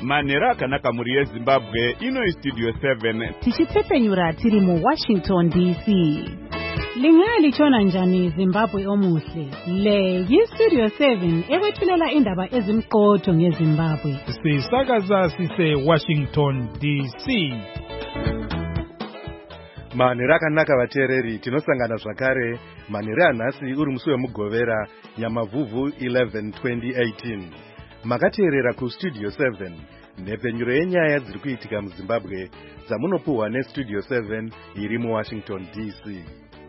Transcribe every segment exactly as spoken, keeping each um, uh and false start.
manhero akanaka mhuri yezimbabwe. Ino studio seven tichitepfenyura tiri mu Washington D C. Linga lichona njani Zimbabwe omuhle. Le yi-Studio seven ekwethulela indaba ezimqotho ngeZimbabwe. Sisakaza sise Washington D C. Manhero akanaka vateereri, tinosangana zvakare manhero anhasi uri musi wemugovera Nyamavhuvhu eleven twenty eighteen. Makateerera kuStudio seven, nhepfenyuro yenyaya dziri kuitika muZimbabwe dzamunopuhwa neStudio seven iri muWashington D C.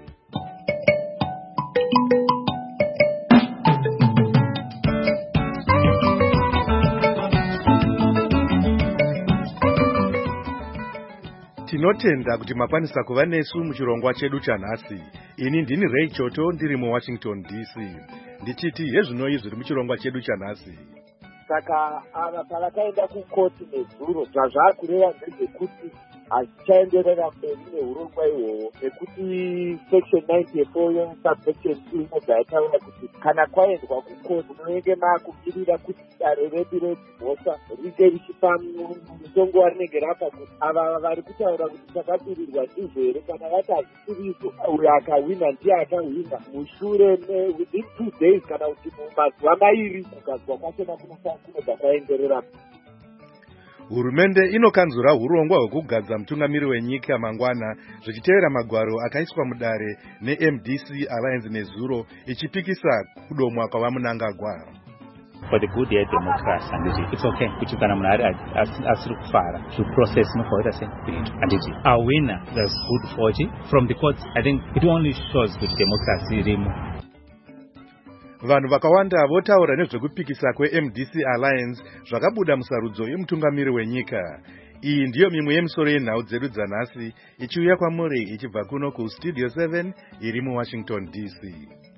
Tinotenda kuti makwanisa kuva nesu muchirongwa chedu chanhasi. Ini ndini Ray Choto ndiri muWashington D C. Ndichiti hezvinoi zviri muchirongwa chedu chanhasi. Saka ava pavakaenda kukoti nezuro zvazvakureva ndezvekuti hazvichaenderera mberi neurongwa ihwohwo, nekuti section ninety-four subsection two inobva yataura kuti kana kwaendwa kukoti munenge makumirira kuti dare redu redzimhosva ringe richipa mutongo warinenge rapa kuti ava vari kutaura kuti takabirirwa ndizvo here, kana vati hazvisirizo uyo akahwina ndiye akahwina mushure within two days kana kuti mumazuva mairi kugadzwa kwachona kunobva kwaenderera. Hurumende inokanzura urongwa hwekugadza mutungamiri wenyika mangwana zvichitevera magwaro akaiswa mudare neM D C Alliance nezuro ichipikisa kudomwa kwavamunangagwa. For the good year democracy, and it's okay. Which you can amnari asiri kufara to process no for it and it a winner that's good for it from the courts. I think it only shows that democracy remo. Vanhu vakawanda votaura nezvekupikisa kweM D C Alliance zvakabuda musarudzo yemutungamiri wenyika. Iyi ndiyo mimwe yemisoro yenhau dzedu dzanhasi ichiuya kwamuri ichibva kuno kuStudio seven iri muWashington D C.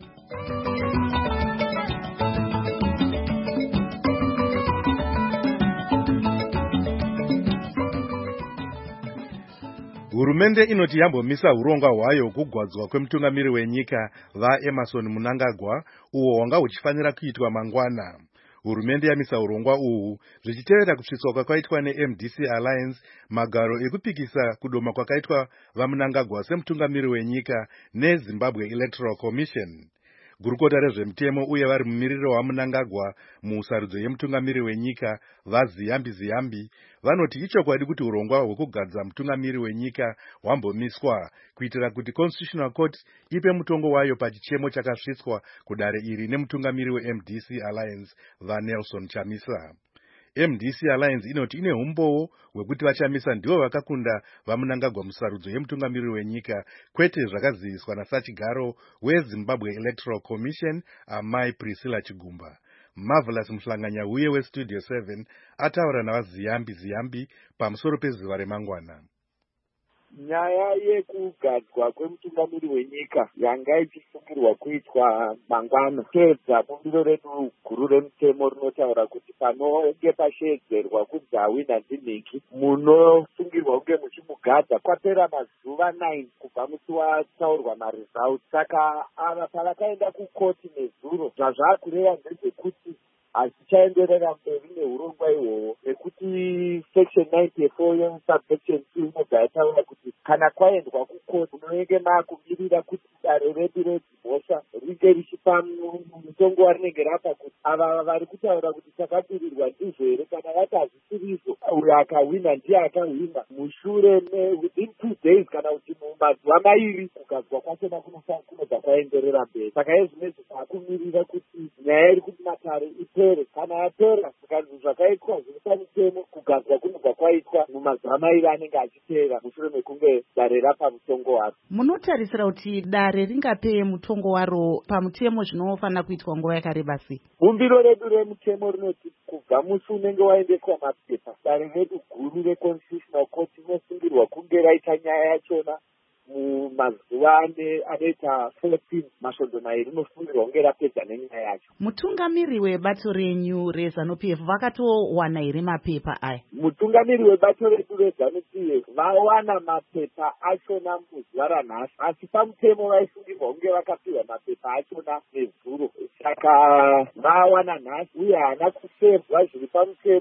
Hurumende inoti yambomisa hurongwa hwayo kugwadzwa kwemutungamiri wenyika vaEmmerson Mnangagwa uwo wanga uchifanira kuitwa mangwana. Hurumende yamisa hurongwa uhu zvichitevera kusvitswa kwakaitwa neM D C Alliance magaro ekupikisa kudoma kwakaitwa vaMnangagwa semutungamiri wenyika neZimbabwe Electoral Commission. Gurukota rezvemutemo uye vari mumiriro waMnangagwa musarudzo yemutungamiri wenyika vaZiyambi Ziyambi vanoti ichokwadi kuti urongwa hwekugadza mutungamiri wenyika hwambomiswa kuitira kuti Constitutional Court ipe mutongo wayo pachichemo chakasvitswa kudare iri nemutungamiri weM D C Alliance vaNelson Chamisa. M D C Alliance inoti ine humbowo hwekuti vachamisa ndivo vakakunda vaMnangagwa musarudzo yemutungamiri wenyika, kwete zvakaziviswa nasachigaro weZimbabwe Electoral Commission Amai Priscilla Chigumba. Marvelous Mhlanganya uye weStudio seven ataura navaZiyambi Ziyambi pamusoro pezuva remangwana. Nyaya yekugadzwa kwemutungamiri wenyika yanga ichisungirwa kuitwa mangwana tedza bumbiro redu guru remutemo rinotaura kuti panonge pasheedzerwa kunzi hawina ndinhingi munosungirwa kunge muchimugadza kwapera mazuva nine kubva musi wataurwa maresults. Saka ava pavakaenda kukoti nezuro zvazvakureva ndezvekuti hazvichaenderera mberi neurongwa ihwohwo, nekuti section ninety-four subsection two inobva yataura kuti kana kwaendwa kukoti munenge makumirira kuti dare redu redzimhosva ringe richipa mutongo warinenge rapa kuti ava vari kutaura kuti takabirirwa ndizvo here, kana vati hazvisirizo uyo akahwina ndiye akahwina mushure within two days kana kuti mumazuva mairi kugadzwa kwachona kunobva kwaenderera mberi. Saka ezvinezvi taakumirira kuti nyaya iri kuti matare ipere, kana yapera zvikanzi zvakaitwa zvinopa mutemo kugadzwa kunobva kwaitwa mumazuva mairi anenge achiteera mushure mekunge dare rapa mutongo waro. Munotarisira kuti dare ringapeye mutongo waro pamutemo zvinofanira kuitwa nguva yakareba sei? Bumbiro redu remutemo rinoti kubva musi unenge waendeswa mapepa dare redu guru reConstitutional Court rinosungirwa kunge raita nyaya yachona mumazuva anoita fourteen masvondo mairi rinosungirwa kunge rapedza nenyaya yacho. Mutungamiri webato renyu reZANU-P F vakatowana here mapepa aya? Mutungamiri webato redu reZANU-P F vawana mapepa achona muzuva ranhasi, asi pamutemo vaisungirwa kunge vakapiwa mapepa achona nezuro. Saka vawana nhasi uye haana kusevhwa zviri pamutemo,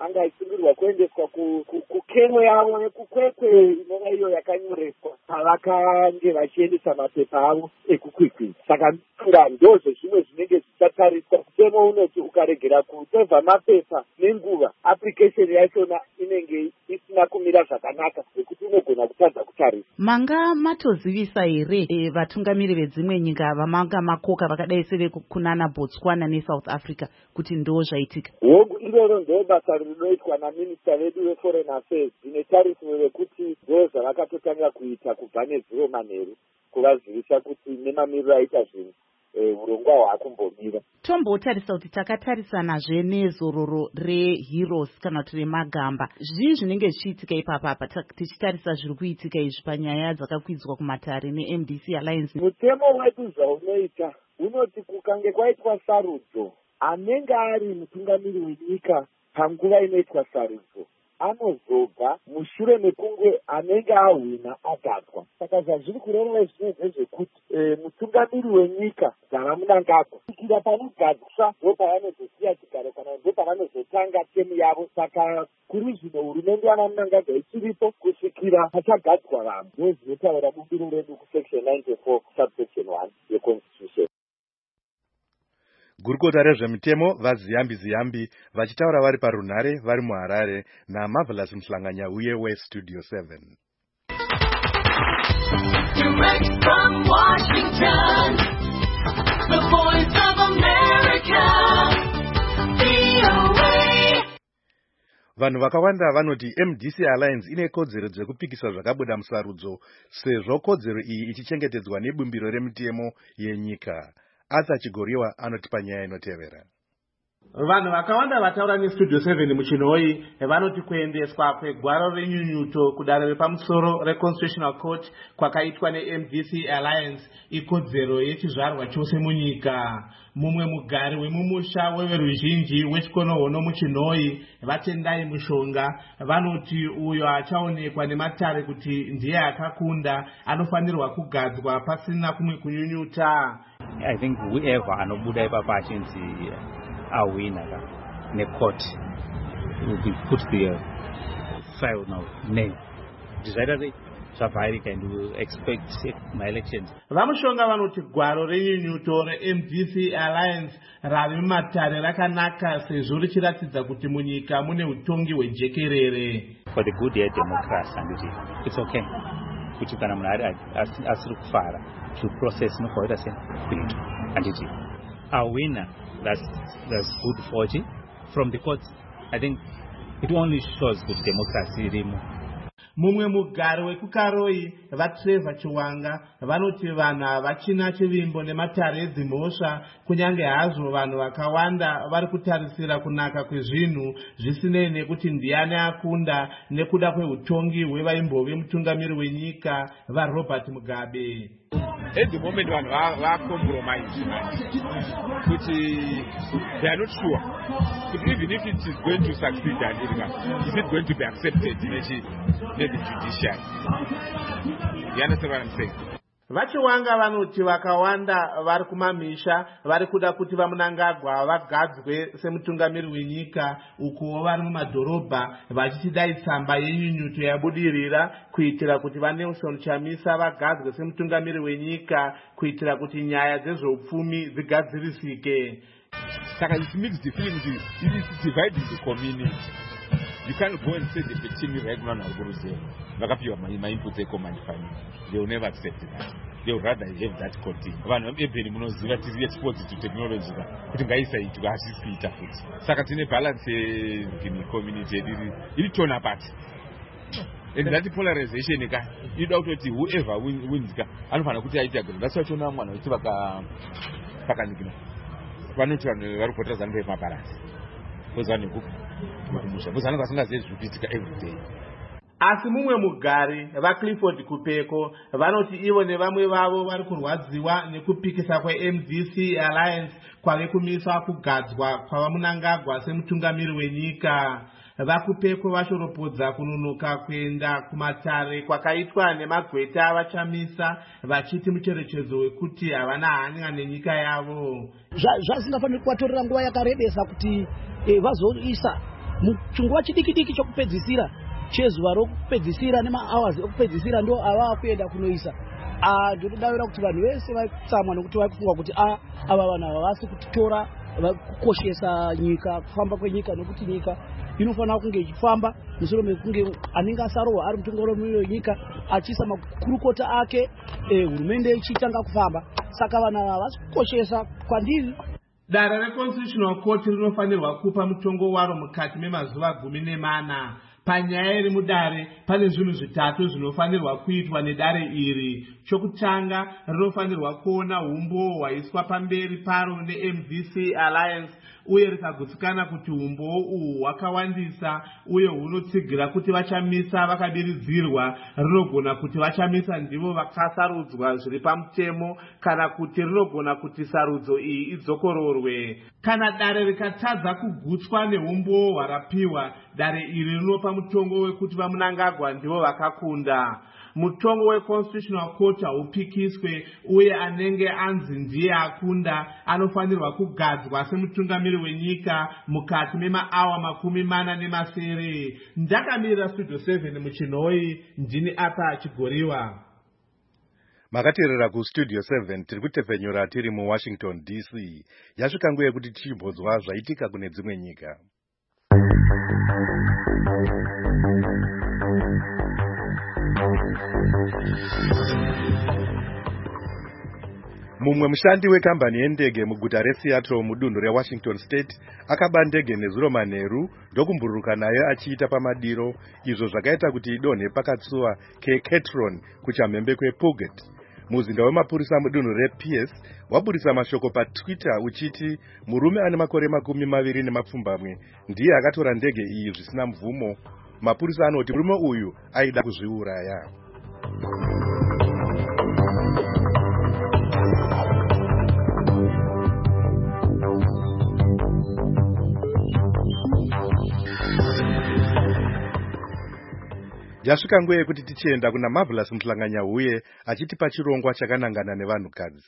anga achisungirirwa kuendeswa kukemo yavo nekukwekwe inova iyo yakanyoreswa pavakange vachiendesa mapepa avo ekukwikwidza. Saka nga ndozvo zvimwe zvinenge zvichatariswa. Mutemo unoti ukaregera kusevha mapepa nenguva, application yachona inenge isina kumira zvakanaka zvokuti unogona kutadza kutarisa. Manga matozivisa here e, vatungamiri vedzimwe nyika vamanga makoka vakadai sevekunana Botswana neSouth Africa kuti ndo zvaitika? Hongu iroro ndo basa rinoitwa naminista vedu veforeign affairs. Dzine tarisiro rekuti ndo zvavakatotanga kuita kubva nezuro manheru, kuvazivisa kuti nemamiriro aita zvinhu urongwa hwakumbomira. Tombotarisa kuti takatarisana nezororo reHeroes kana kuti remagamba. Zvii zvinenge zvichiitika ipapa tichitarisa zviri kuitika izvi panyaya dzakakwidzwa kumatare neM D C Alliance? Mutemo wedu zvaunoita unoti kukange kwaitwa sarudzo, anenge ari mutungamiri wenyika panguva inoitwa sarudzo anozobva mushure mekunge anenge ahwina agadzwa. Saka zvazviri kureva zvino zvekuti e, mutungamiri wenyika dzavamunangagwa kusvikira panogadzwa ndo pavanozosiya chigaro kana ndo pavanozotanga temu yavo. Saka kuri zvino hurumende yavamunangagwa ichiripo kusvikira pachagadzwa vamwe. Ndo zvinotaura bumbiro redu kusection ninety-four subsection one yeconstitution. Gurukota rezvemitemo vaziyambi ziyambi vachitaura vari parunhare vari muHarare naMarvelous Mhlanganya uye weStudio seven. Direct from Washington, the voice of America, V O A. Vanhu vakawanda vanoti M D C Alliance ine kodzero dzekupikisa zvakabuda musarudzo sezvo kodzero iyi ichichengetedzwa nebumbiro remitemo yenyika. Asa Chigoriwa anotipa nyaya inotevera. Vanhu vakawanda vataura neStudio seven muchinoi vanoti kuendeswa kwegwaro renyunyuto kudare repamusoro reConstitutional Court kwakaitwa neM D C Alliance ikodzero yechizvarwa chose munyika. Mumwe mugari wemumusha weveruzhinji wechikonohono muchinoi vatendai mushonga vanoti uyo achaonekwa nematare kuti ndiye akakunda anofanirwa kugadzwa pasina kumwe kunyunyuta. I think whoever anobuda ipapa achinzi awina necourt will be put the file now name decided zvavhairika and we will expect my elections. Vamushonga vanoti gwaro renyunyuto reM D C Alliance rave mumatare rakanaka sezvo richiratidza kuti munyika mune utongi hwejekerere. For the good year democracy and it's okay kuti kana munhu ari asiri kufara to process nokuita sekuita anditi awina. That's that's good for you from the courts. I think it only shows good democracy irimo. Mumwe mugari wekukaroi vaTrevor Chiwanga vanoti vanhu havachina chivimbo nematare edzimhosva kunyange hazvo vanhu vakawanda vari kutarisira kunaka kwezvinhu zvisinei nekuti ndiani akunda nekuda kweutongi hwevaimbove mutungamiri wenyika vaRobert Mugabe. At the moment vanhu vakompromise kuti they are not sure but even if it is going to succeed is it going to be accepted by the judiciary. You understand what I'm saying? Vachiwanga vanoti vakawanda vari kumamisha vari kuda kuti vamunangagwa vagadzwe semutungamiri wenyika uko vari mumadhorobha vachitidai tsamba yenyunyuto yabudirira kuitira kuti vaNelson Chamisa vagadzwe semutungamiri wenyika kuitira kuti nyaya dzezveupfumi dzigadzirisike. Saka it makes the feeling it is dividing the community. You can't go and say the petition right now Guruzero. Vakapiwa my input command family. They will never accept that. They would rather have that continue. Vanhu ebheni munoziva tiri exposed to technology kuti ngaisaitwa hasisi kuita futi. Saka tine balance in community yedu iri torn apart. And that polarization ka ida kutoti whoever wins ka anofanira kuti aite agreement. That's why tona mwana kuti vaka pakanikina. Vanoti vanhu vari kupotedza ndo mabalance. Kuzani ku kumusha. Kuzani kwasingazivi zvipitika every day. Asi mumwe mugari vaClifford Kupeko vanoti ivo nevamwe vavo vari kurwadziwa nekupikisa kweM D C Alliance kwave kumisa kugadzwa kwavamunangagwa semutungamiri wenyika. VaKupeko vashoropodza kunonoka kuenda kumatare kwakaitwa nemagweta avachamisa vachiti mucherechedzo wekuti havana hanya nenyika yavo. Zvazingafanira kuvatorera nguva yakarebesa kuti vazoisa muchinguva chidiki diki chokupedzisira chezuva rokupedzisira nemahours okupedzisira ndo ava kuenda kunoisa. Ah, ndinodavira kuti vanhu vese vatsamwa nekuti vakufunga kuti ah ava vanhu ava vasi kutitora kukoshesa nyika, kufamba kwenyika, nekuti nyika inofanira kunge ichifamba musoro mekunge anenge asarohwa ari mutungamiriri wenyika achiisa makurukota ake, hurumende eh, ichitanga kufamba. Saka vanhu ava vasi kukoshesa kwandiri. Dare reconstitutional court rinofanirwa kupa mutongo waro mukati memazuva gumi nemana. Panyaya iri mudare pane zvinhu zvitatu zvinofanirwa kuitwa nedare iri. Chokutanga, rinofanirwa kuona umbo hwaiswa pamberi paro neM D C Alliance uye rikagutsikana kuti umbo uhu hwakawandisa uye hunotsigira kuti vachamisa vakadiridzirwa, rinogona kuti vachamisa ndivo vakasarudzwa zviri pamutemo, kana kuti rinogona kuti sarudzo iyi idzokororwe. Kana dare rikatadza kugutswa neumbo hwarapiwa, dare iri rinopa mutongo wekuti vaMnangagwa ndivo vakakunda. Mutongo weconstitutional court haupikiswe uye anenge anzi ndiye akunda anofanirwa kugadzwa semutungamiri wenyika mukati memaawa makumi mana nemasere. Ndakamirira Studio seven muchinhoi, ndini apa Chigoriwa. Makateerera kustudio seven tiri kutepfenyura tiri muWashington D C. Yasvika nguva yekuti tichibhodzwa zvaitika kune dzimwe nyika. Mumwe mushandi wekambani yendege muguta reSeattle mudunhu reWashington State akaba ndege nezuro manheru ndokumbururuka nayo achiita pamadiro, izvo zvakaita kuti idonhe pakatsuwa keKetron kuchamhembe kwePuget. Muzinda wemapurisa mudunhu rePierce waburisa mashoko paTwitter uchiti murume ane makore makumi maviri nemapfumbamwe ndiye akatora ndege iyi zvisina mvumo. Mapurisa anoti murume uyu aida kuzviuraya. Yasvika nguva yekuti tichienda kuna Marvelous Mhlanganya-Huye achitipa chirongwa chakanangana nevanhukadzi.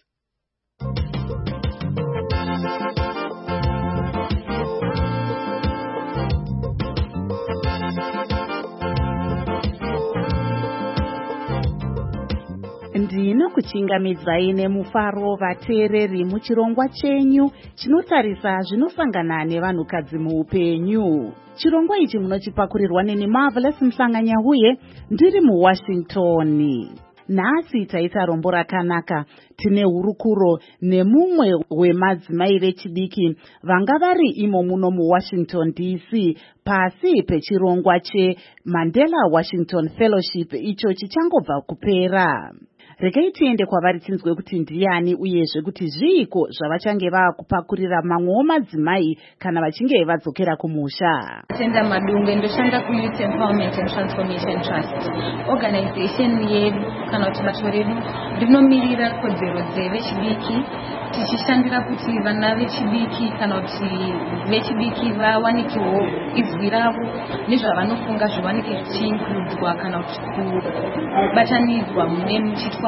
Ndinokuchingamidzai nemufaro vateereri muchirongwa chenyu chinotarisa zvinosangana nevanhukadzi muupenyu. Chirongwa ichi munochipakurirwa neni Marvelous Mhlanganya-Huye ndiri muWashington. Nhasi taita rombo rakanaka, tine hurukuro nemumwe wemadzimai vechidiki vanga vari imo muno muWashington D C pasi pechirongwa cheMandela Washington Fellowship icho chichangobva kupera. Regai tiende kwavari tinzwe kuti ndiani uyezve kuti zviiko zvavachange vakupakurira mamwewo madzimai kana vachinge vadzokera kumusha. Tenda Madunge ndoshanda ku Youth Empowerment and Transformation Trust. Organization yedu kana kuti bato redu rinomirira kodzero dzevechidiki tichishandira kuti vana vechidiki kana kuti vechidiki vawanikiwo izwi ravo nezvavanofunga zviwanike zvichiinkludzwa kana kuti kubatanidzwa mune muchitwa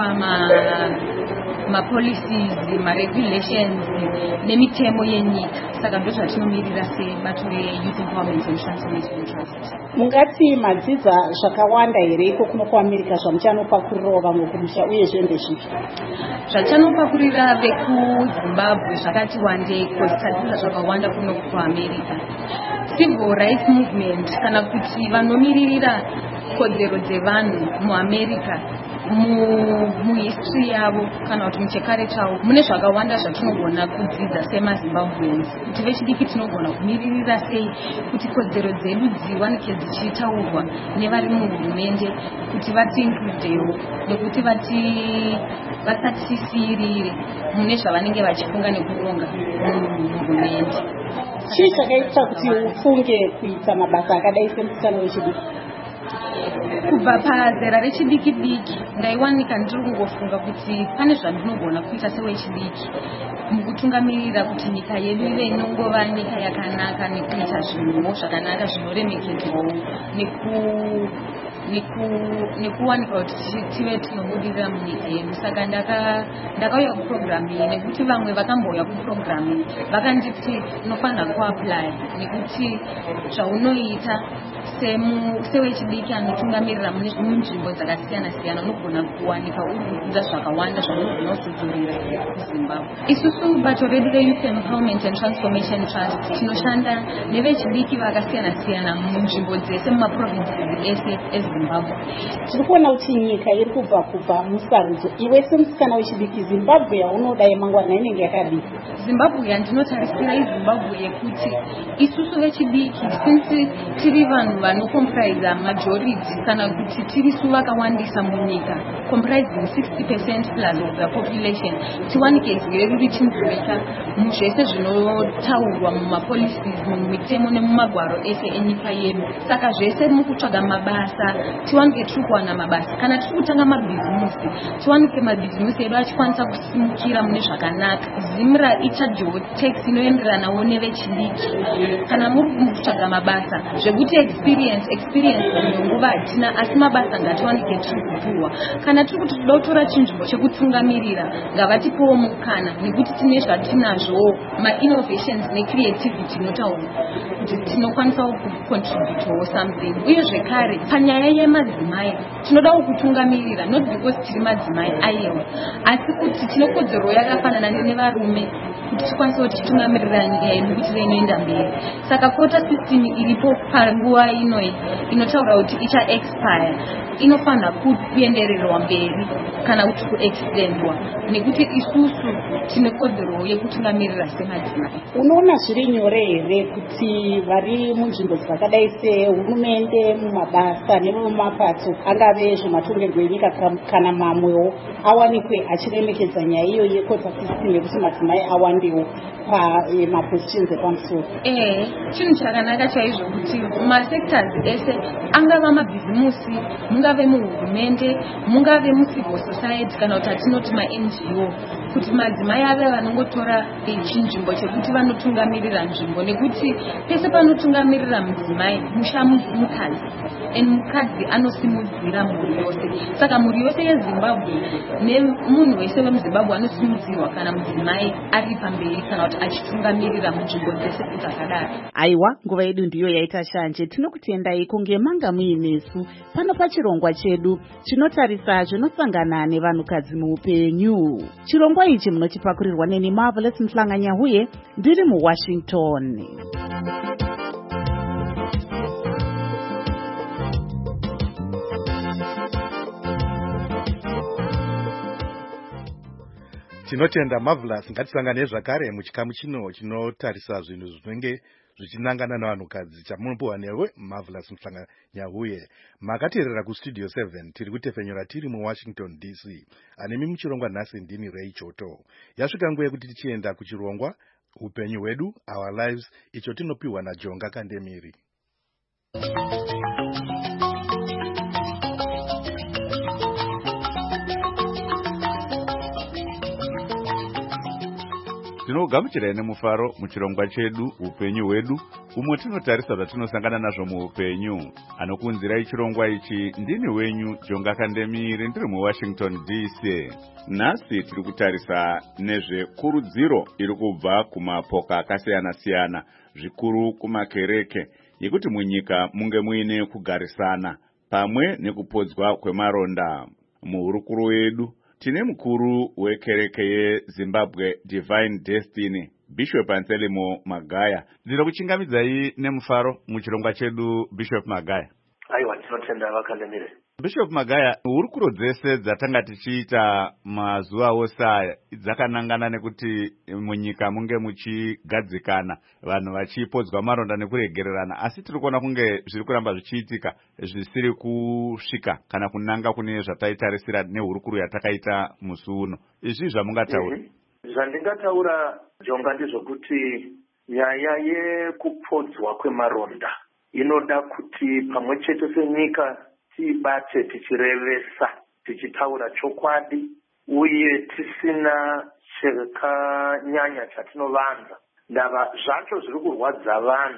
mapolicies, maregulations nemitemo yenyika. Saka ndo zvatinomirira sebato reYouth Empowerment and Transformation Trust. Mungati madzidza zvakawanda here iko kuno kuAmerica zvamuchanopakurirawo vamwe kumusha uyezve ndezvipi? Zvachanopakurira vekuZimbabwe zvakati wandei kuzitadzidza zvakawanda kuno kuAmerica. Civil rights movement kana kuti vanomiririra kodzero dzevanhu muAmerica muhistory yavo kana kuti muchekare chavo mune zvakawanda zvatinogona kudzidza semaZimbabweans, kuti vechidiki tinogona kumiririra sei kuti kodzero dzedu dziwanike dzichitaurwa nevari muhurumende kuti vatiinkludewo nekuti vati vasatisirire mune zvavanenge vachifunga nekuronga muhurumende. Chii chakaita kuti ufunge kuita mabasa akadai semutano wechidiki? Kubva pazera rechidiki diki ndaiwanika ndiri kungofunga kuti pane zvandinogona kuita sewechidiki mukutungamirira kuti nyika yedu ive inongova nyika yakanaka nekuita zvinhuwo zvakanaka zvinoremekedzwawo nekuwanika kuti tive tinobudirira munyika yedu. Saka ndakauya kupurogiramu iyi nekuti vamwe vakambouya kupurogiramu iyi vakanditi unofanira kuapply nekuti zvaunoita sewechidiki anotungamirira munzvimbo dzakasiyana siyana unogona kuwanika uri kudzidza zvakawanda zvaunogona kusudzurira kuZimbabwe. Isusu bato redu reYouth Empowerment and Transformation Trust tinoshanda nevechidiki vakasiyana siyana munzvimbo dzese mumaprovinces ese eZimbabwe. Tiri kuona kuti nyika iri kubva kubva musarudzo. Iwe semusikana wechidiki, Zimbabwe yaunoda yemangwana inenge yakadii? Zimbabwe yandinotarisira iZimbabwe yekuti isusu vechidiki since tiri vanhu vanocomprise majority kana kuti tiri su vakawandisa munyika comprising sixty percent plus of the population, tiwanike zire ruri chinzurika muzvese zvinotaurwa mumapolicies mumitemo nemumagwaro ese enyika yedu. Saka zvese mukutsvaga mabasa tiwanike tiri kuwana mabasa. Kana tiri kutanga mabhizimusi tiwanike mabhizimusi edu achikwanisa kusimukira mune zvakanaka. Zimra ichajewo tax inoenderanawo nevechidiki. Kana muri kutsvaga mabasa zvekuti experience experience nguva hatina asi mabasa ngatiwanike tiri kupuwa. Kana tiri kuti toda kutora chinzvimbo chekutungamirira ngavatipowo mukana nekuti tine zvatinazvo ma-innovations ne-creativity inotaura kuti tinokwanisawo kucontributewo something. Uye zvekare panyaya yemadzimai tinodawo kutungamirira not because tiri madzimai aiwa asi kuti tine kodzero yakafanana nevarume kuti tikwanise kuti titungamirira nyika yedu kuti inoenda mberi. Saka quota system iripo panguva inoi inotaura kuti icha expire inofanira kuendererwa mberi kana kuti kuextendwa nekuti isusu tine kodzero yekutungamirira semadzimai. Unoona zviri nyore here kuti vari munzvimbo dzakadai sehurumende, mumabasa nemumapato angave zvematongerwo enyika kana mamwewo awanikwe achiremekedza nyaya iyo yekota system yekuti madzimai awandewo pamapositions epamusoro? Eh, chinhu chakanaka chaizvo kuti masectors ese angava mabhizimusi, mungave muhurumende, mungave mucivil society kana kuti atinoti ma-N G O kuti madzimai ave vanongotora chinzvimbo chekuti vanotungamirira nzvimbo nekuti pese panotungamirira mudzimai musha mukadzi and mukadzi anosimudzira mhuri yose. Saka mhuri yose yeZimbabwe nemunhu wese wemuZimbabwe anosimudzirwa kana mudzimai ari pamberi kana kuti achitungamirira munzvimbo dzese dzakadaro. Aiwa, nguva yedu ndiyo yaita shanje. Tinokutendai kunge manga muinesu pano pachirongwa chedu chinotarisa zvinosangana nevanhukadzi muupenyu. Chirongwa ichi munochipakurirwa neni Marvelous Mhlanganyahuye ndiri muWashington. Tinotenda Marvelous. Ngatisangane zvakare muchikamu chino chinotarisa zvinhu zvinenge zvichinangana navanhukadzi chamunopuwa newe Marvelous Mhlanganyahuye. Makateerera kustudio seven tiri kutefenyura tiri muWashington D C. Anemi muchirongwa nhasi ndini Ray Choto. Yasvika nguva yekuti tichienda kuchirongwa upenyu hwedu, our lives, icho tinopiwa naJonga Kandemiri. Tinogamuchirai nemufaro muchirongwa chedu upenyu hwedu, umwe tinotarisa zvatinosangana nazvo muupenyu. Anokunzirai chirongwa ichi ndini wenyu Jonga Kandemiri ndiri muWashington D C. Nhasi tiri kutarisa nezvekurudziro iri kubva kumapoka akasiyana siyana, zvikuru kumakereke, yekuti munyika munge muine kugarisana pamwe nekupodzwa kwemaronda. Muhurukuro wedu tine mukuru wekereke yeZimbabwe Divine Destiny, Bishop Anselmo Magaya. Ndiri kuchingamidzai nemufaro muchirongwa chedu, Bishop Magaya. Aiwa, tinotenda vakandemire. Bishop Magaya, hurukuro dzese dzatanga tichiita mazuva ose aya dzakanangana nekuti munyika munge muchigadzikana, vanhu vachipodzwa maronda nekuregererana, asi tiri kuona kunge zviri kuramba zvichiitika zvisiri kusvika kana kunanga kune zvataitarisira nehurukuro yatakaita musi uno. Izvi zvamungataura? Zvandingataura Jonga ndizvokuti nyaya yekupodzwa kwemaronda inoda kuti pamwe chete senyika tibate tichirevesa, tichitaura chokwadi uye tisina chakanyanya chatinovanza. Ndava zvacho zviri kurwadza vanhu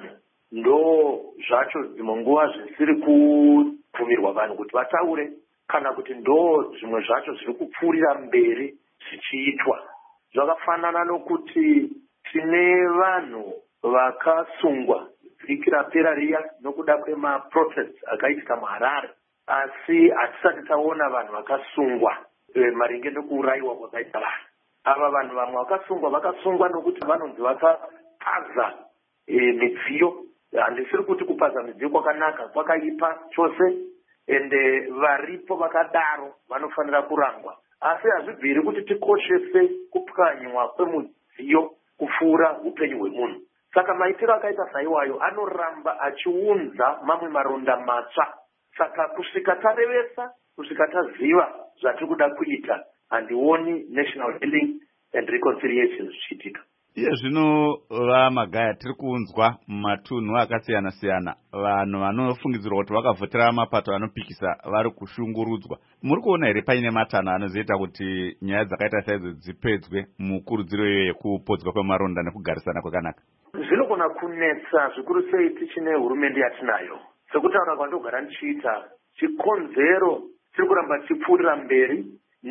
ndo zvacho dzimwe nguva zvisiri kubvumirwa vanhu kuti vataure, kana kuti ndo zvimwe zvacho zviri kupfuurira mberi zvichiitwa. Zvakafanana nokuti tine vanhu vakasungwa vhiki rapera riya nokuda kwemaprotests akaitika muHarare, asi hatisati taona vanhu vakasungwa e, maringe nokuurayiwa kwakaita vanhu ava. Vanhu vamwe vakasungwa vakasungwa nokuti vanonzi vakapaza e, midziyo. Handisiri kuti kupaza midziyo kwakanaka, kwakaipa chose, ende varipo vakadaro vanofanira kurangwa. Asi hazvibviri kuti tikoshese kupwanywa kwemudziyo kupfuura upenyu hwemunhu. Saka maitiro akaita saiwayo anoramba achiunza mamwe maronda matsva. Saka kusvika tarevesa, kusvika taziva zvatiri kuda kuita, handioni National Healing and Reconciliation zvichiitika. Iye zvino vaMagaya tiri kuunzwa mumatunhu akasiyana siyana, vanhu vanofungidzirwa kuti vakavhotera mapato anopikisa vari kushungurudzwa. Muri kuona here paine matanho anozoita kuti nyaya dzakaita saidzo dzipedzwe mukurudziro iyo yekupodzwa kwemaronda nekugarisana kwakanaka? Zvinogona kunetsa zvikuru sei tichine hurumende yatinayo. Sekutaura kwandogara ndichiita, chikonzero chiri kuramba chipfuurira mberi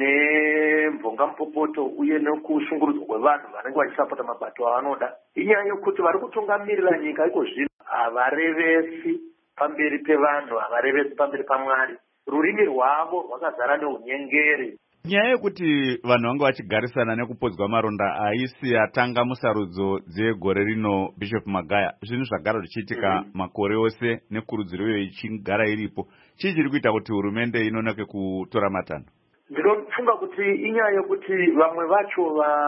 nemvonga mupopoto uye nekushungurudzwa kwevanhu vanenge vachisapota mabato avanoda. Inyaya yekuti vari kutungamirira nyika iko zvino havarevesi pamberi pevanhu, havarevesi pamberi paMwari. Rurimi rwavo rwakazara neunyengeri. Nyaya yekuti vanhu vanga vachigarisana nekupodzwa maronda haisi yatanga musarudzo dzegore rino, Bishop Magaya, zvinhu zvagara zvichiitika mm -hmm. makore ose nekurudziro iyo ichigara iripo. Chii chiri kuita kuti hurumende inonoke kutora matanho? Ndinofunga kuti inyaya yekuti vamwe vacho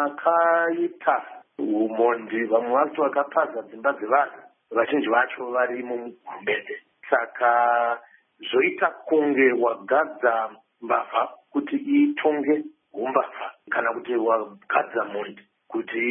vakaita umhondi, vamwe vacho vakapaza dzimba dzevanhu, vazhinji vacho vari muhurumende. Saka zvoita kunge wagadza mbavha kuti itonge umbavha, kana kuti wagadza mundi kuti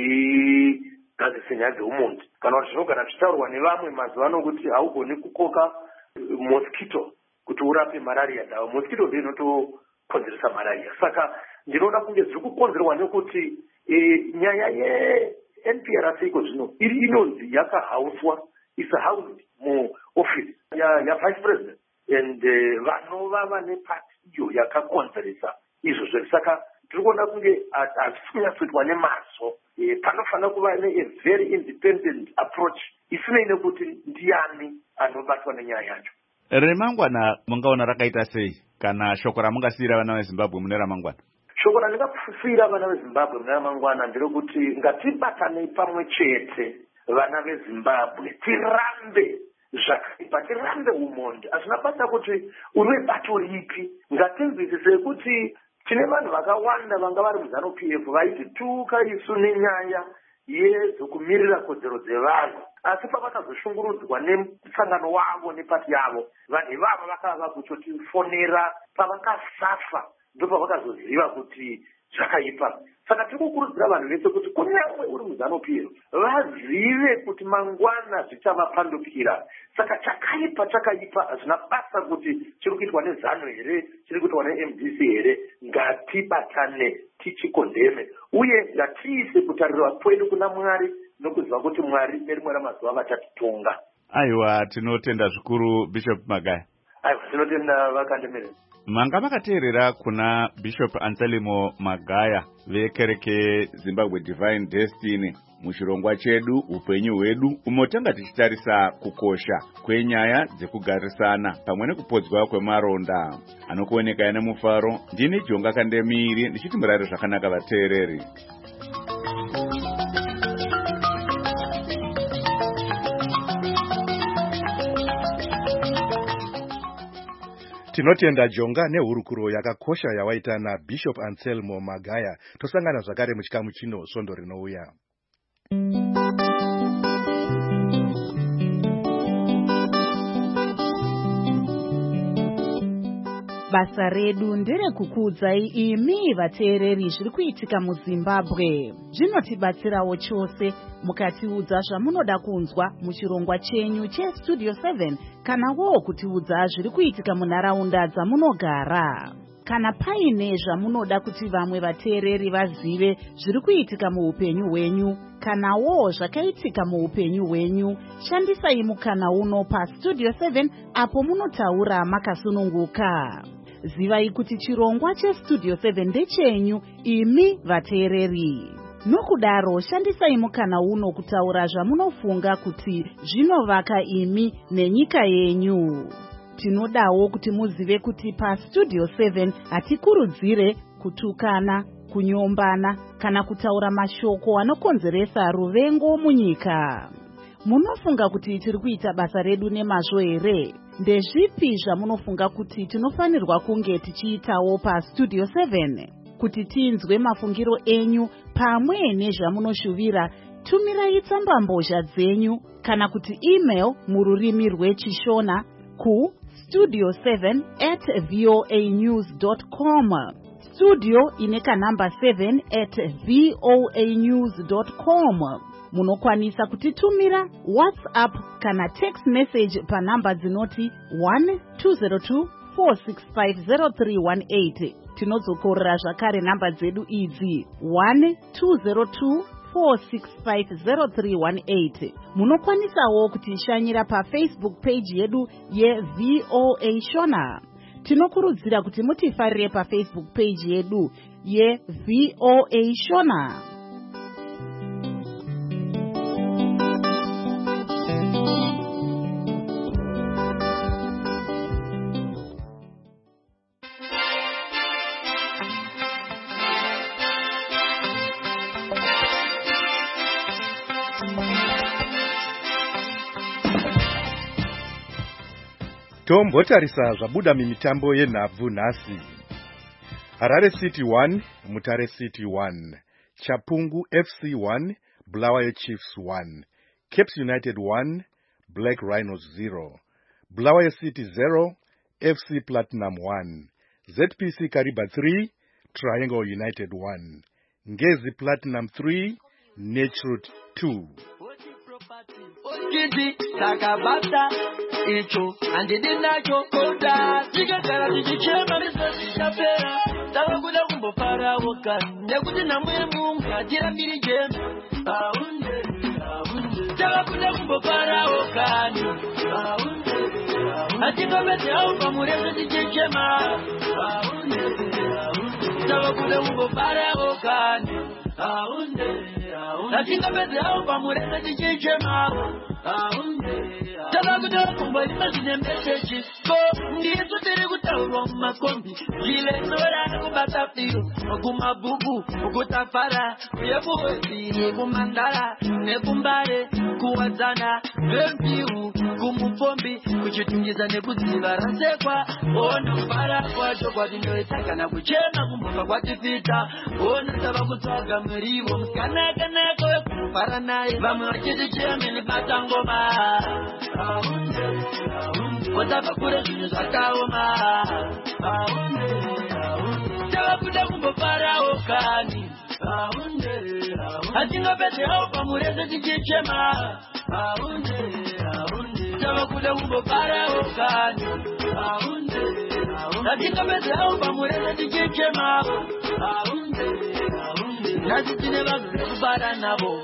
igadzise nyaya dzeumundi. Kana kuti zvinogara zvichitaurwa nevamwe mazuva ano kuti haugoni kukoka mosquito kuti urape malaria. Dawa mosquito ndiyo inotokonzeresa malaria. Saka ndinoda kunge zviri kukonzerwa nekuti e, nyaya ye-N P R C iko zvino iri inonzi yakahauswa, isahaused muofisi ya, ya vice president, and uh, vanova vane pati iyo yakakonzeresa izvozvo. Saka tiri kuona kunge hazvisi kunyatsoitwa nemazvo. E, panofanira kuva ne a very independent approach isinei nekuti ndiani anobatwa nenyaya yacho. Remangwana mungaona rakaita sei kana shoko ramungasiyira vana veZimbabwe mune ramangwana? Shoko randingapfusira vana veZimbabwe mune ramangwana nderekuti ngatibatanei pamwe chete vana veZimbabwe, tirambe zvakaipa, tirambe umhondi. Hazvina basa kuti uri webato ripi. Ngatinzwisise kuti tine vanhu vakawanda vanga vari muZanu P F vaitituka isu nenyaya yezvokumirira kodzero dzevanhu, asi pavakazoshungurudzwa nemusangano wavo nepati yavo, vanhu ivavo vakava kutotifonera pavakasafa, ndopavakazoziva kuti zvakaipa. Saka tiri kukurudzira vanhu vese kuti kunyange uri muZanu P F vazive kuti mangwana zvichavapandukira. Saka chakaipa chakaipa, hazvina basa kuti chiri kuitwa neZanu here, chiri kuitwa ne-M D C here. Ngatibatane tichikondeme uye ngatiise kutarirwa kwedu kuna Mwari nokuziva kuti Mwari nerimwe ramazuva vachatitonga. Aiwa, tinotenda zvikuru Bishop Magaya. Aiwa, tinotenda vakandemerera. Manga makateerera kuna Bishop Anselmo Magaya vekereke Zimbabwe Divine Destiny muchirongwa chedu upenyu hwedu, umo tanga tichitarisa kukosha kwenyaya dzekugarisana pamwe nekupodzwa kwemaronda. Anokuoneka ine mufaro, ndini Jonga Kandemiri ndichiti murare zvakanaka vateereri. Tinotenda Jonga nehurukuro yakakosha yawaita na Bishop Anselmo Magaya. Tosangana zvakare muchikamu chino svondo rinouya. Basa redu nderekukudzai imi vateereri zviri kuitika muZimbabwe. Zvinotibatsirawo chose mukatiudza zvamunoda kunzwa muchirongwa chenyu cheStudio seven, kanawo kutiudza zviri kuitika munharaunda dzamunogara. Kana paine zvamunoda kuti vamwe vateereri vazive zviri kuitika muupenyu hwenyu, kanawo zvakaitika muupenyu hwenyu, shandisai mukana uno pastudio seven apo munotaura makasununguka. Zivai kuti chirongwa chestudio seven ndechenyu imi vateereri. Nokudaro shandisai mukana uno kutaura zvamunofunga kuti zvinovaka imi nenyika yenyu. Tinodawo kuti muzive kuti pastudio seven hatikurudzire kutukana, kunyombana kana kutaura mashoko anokonzeresa ruvengo munyika. Munofunga kuti tiri kuita basa redu nemazvo here? Ndezvipi zvamunofunga kuti tinofanirwa kunge tichiitawo pastudio seven? Kuti tinzwe mafungiro enyu pamwe nezvamunoshuvira, tumirai tsambambozha dzenyu kana kuti email mururimi rwechishona ku studio seven at voa news dot com. Studio ine kanamba seven at voa news dot com. Munokwanisa kutitumira WhatsApp kana text message panamba dzinoti one two zero two four six five zero three one eight. Tinozokorera zvakare namba dzedu idzi one two zero two four six five zero three one eight. Munokwanisawo kutishanyira paFacebook page yedu yeVOA Shona. Tinokurudzira kuti mutifarire paFacebook page yedu yeVOA Shona. Tombotarisa zvabuda mimitambo yenhabvu nhasi. Harare City one, Mutare City one, Chapungu F C one, Bulawayo Chiefs one, Capes United one, Black Rhinos zero, Bulawayo City zero, F C Platinum one, Z P C Kariba three, Triangle United one, Ngezi Platinum three, Naturut two. Ojidi takabata icho andidina chokoda tikagara tichichema risasichapera tavakuda kumbofara wokani nekuti namwe mungu hatirambiri jema aunde aunde tavakuda kumbofara wokani aunde hatingomete au pamurese tichichema aunde aunde tavakuda kumbofara wokani aunde Natingapeze au pamurese tichichema aunde Tabakuda kumba imagine message Ko ndiyesu tiri kutaurwa makombi Jile nora kubata filo Kumabubu, kutafara Yebuwezi, kumandara Nekumbare, kuwazana Vempiu, kumupombi Kuchitungiza nekuziva rasekwa Ono para kwa chokwa dinyoetaka Na kuchema kumbuka kwa tifita Ono tabakutwaga mrivo Mkana kana koe kumupara nae Vame wachidi chemeni batangoma Aunde, aunde Kotaba kure zunyu zakaoma Aunde, aunde Tabakuda kumbopara okani Aunde, aunde Hatinga pete hau pamureze tichichema Aunde, aunde Tabakuda kumbopara okani Aunde, aunde Hatinga pete hau pamureze tichichema Aunde, aunde Nazitine bazu kubara nabo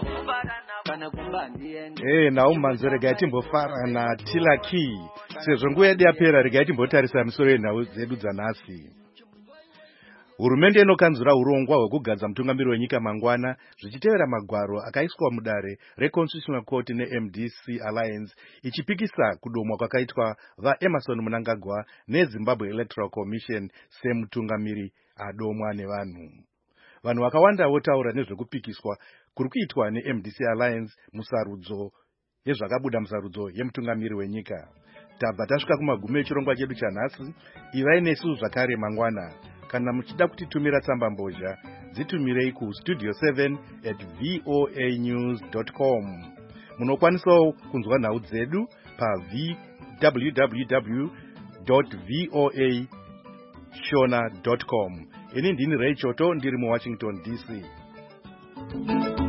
Eh, nauma nzorega yatimbofara na Tila Key. Sezvo nguva yedu yapera rega yatimbotarisa misoro yenhau dzedu dzanhasi. Hurumende inokanzura urongwa hwekugadza mutungamiri wenyika mangwana zvichitevera magwaro akaiswa mudare reConstitutional Court neM D C Alliance ichipikisa kudomwa kwakaitwa vaEmmerson Mnangagwa neZimbabwe Electoral Commission semutungamiri adomwa nevanhu. Vanhu vakawanda votaura nezvekupikiswa kuri kuitwa neM D C Alliance musarudzo yezvakabuda musarudzo yemutungamiri wenyika. Tabva tasvika kumagumo echirongwa chedu chanhasi. Ivai nesu zvakare mangwana. Kana muchida kutitumira tsamba mbozha, dzitumirei ku studio seven at voa news dot com. Munokwanisawo kunzwa nhau dzedu pa w w w dot voa shona dot com. Ini ndini Ray Choto ndiri mu Washington D C.